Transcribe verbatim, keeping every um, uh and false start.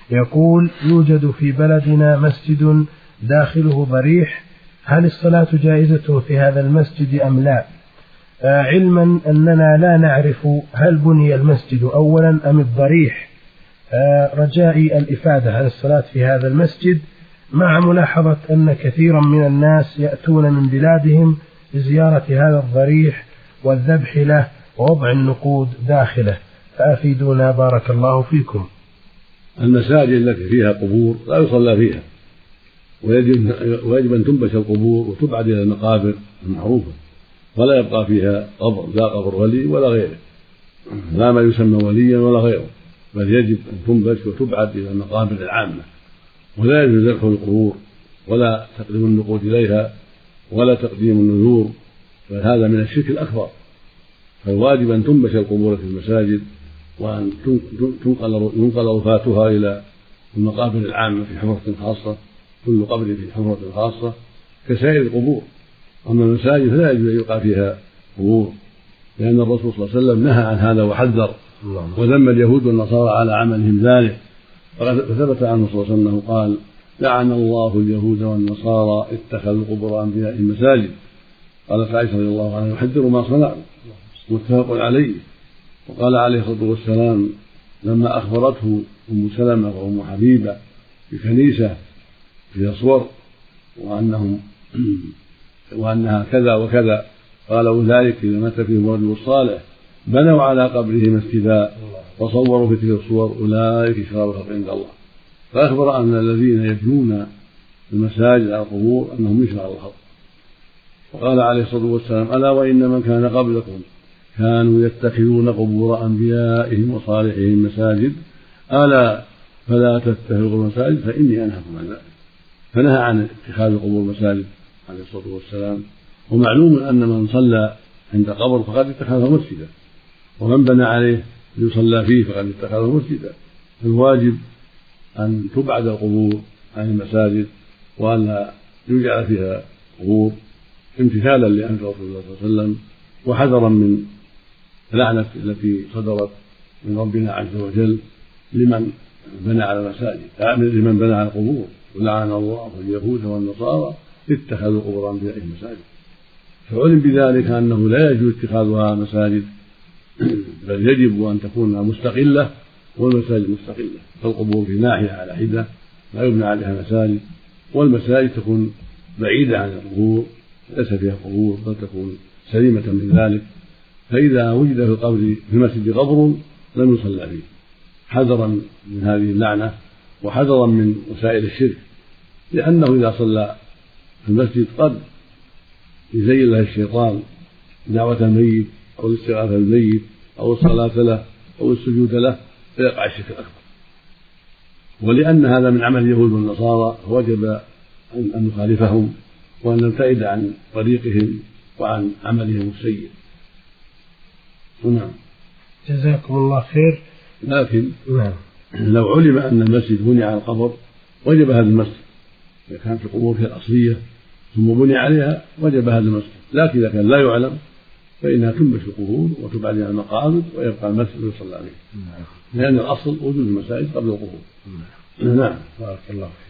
يقول: يوجد في بلدنا مسجد داخله ضريح، هل الصلاة جائزة في هذا المسجد أم لا؟ آه علما أننا لا نعرف هل بني المسجد أولا أم الضريح. آه رجائي الإفادة عن الصلاة في هذا المسجد، مع ملاحظة أن كثيرا من الناس يأتون من بلادهم لزيارة هذا الضريح والذبح له ووضع النقود داخله، فأفيدونا بارك الله فيكم. المساجد التي فيها قبور لا يصلى فيها، ويجب, ويجب أن تنبش القبور وتبعد إلى المقابر المعروفة، ولا يبقى فيها قبر، لا قبر ولي ولا غيره، لا ما يسمى وليا ولا غيره، بل يجب أن تنبش وتبعد إلى المقابر العامة، ولا يجوز ذبح القبور ولا تقديم النقود إليها ولا تقديم النذور، فهذا من الشرك الأكبر. فالواجب أن تنبش القبور في المساجد، وأن ينقل وفاتها إلى المقابر العامة في حفرة خاصة، كل قبر في حفرة خاصة كسائر القبور. أما المساجد فلا يجوز أن يلقى فيها قبور، لأن الرسول صلى الله عليه وسلم نهى عن هذا وحذر، وذم اليهود والنصارى على عملهم ذلك، فثبت عنه صلى الله عليه وسلم أنه قال: لعن الله اليهود والنصارى اتخذوا قبور أنبيائهم مساجد. قالت عائشة رضي الله عنها: يحذر ما صنعوا، متفق عليه. وقال عليه الصلاة والسلام لما أخبرته أم سلمة وأم حبيبة بكنيسة فيها صور وأنهم وأنها كذا وكذا، قالوا: ذلك إذا مات فيهم الرجل الصالح بنوا على قبره مسجدا وصوروا في تلك الصور أولئك شرار الخلق عند الله. فأخبر أن الذين يبنون المساجد على القبور أنهم من شرار الخلق. وقال عليه الصلاة والسلام: ألا وإن من كان قبلكم كانوا يتخذون قبور أنبيائهم وصالحهم مساجد، ألا فلا تتخذوا المساجد فإني أنهاكم عن ذلك. فنهى عن اتخاذ القبور مساجد عليه الصلاة والسلام. ومعلوم أن من صلى عند قبر فقد اتخذه مسجدا، ومن بنى عليه ليصلى فيه فقد اتخذه مسجدا. الواجب أن تبعد القبور عن المساجد وأن لا يجعل فيها قبور، امتثالا لأمر رسول الله صلى الله عليه وسلم، وحذرا من اللعنة التي صدرت من ربنا عز وجل لمن بنى على المساجد، لمن بنى على القبور: ولعن الله اليهود والنصارى اتخذوا قبور أنبيائهم مساجد. فعلم بذلك أنه لا يجوز اتخاذها مساجد، بل يجب أن تكون مستقلة والمساجد مستقلة، فالقبور في ناحية على حدة لا يبنى عليها مساجد، والمساجد تكون بعيدة عن القبور ليس فيها قبور، بل تكون سليمة من ذلك. فإذا وجد في القبر في المسجد قبر لم يصلى فيه، حذرا من هذه اللعنة وحذرا من وسائل الشرك، لأنه إذا صلى في المسجد قد يزين له الشيطان دعوة الميت أو الاستغاثة بالميت أو الصلاة له أو السجود له، فيقع الشرك الأكبر. ولأن هذا من عمل اليهود والنصارى وجب أن نخالفهم وأن نبتعد عن طريقهم وعن عملهم السيء. نعم. جزاكم الله خير. لكن نعم. لو علم أن المسجد بني على القبر وجب هذا المسجد، إذا كانت القبور هي الأصلية ثم بني عليها وجب هذا المسجد. لكن إذا كان لا يعلم فإنها تنبش القبور وتبعد عن المقابر ويبقى المسجد ويصلى عليه، لأن الأصل وجود المساجد قبل القبور. نعم. بارك الله فيك.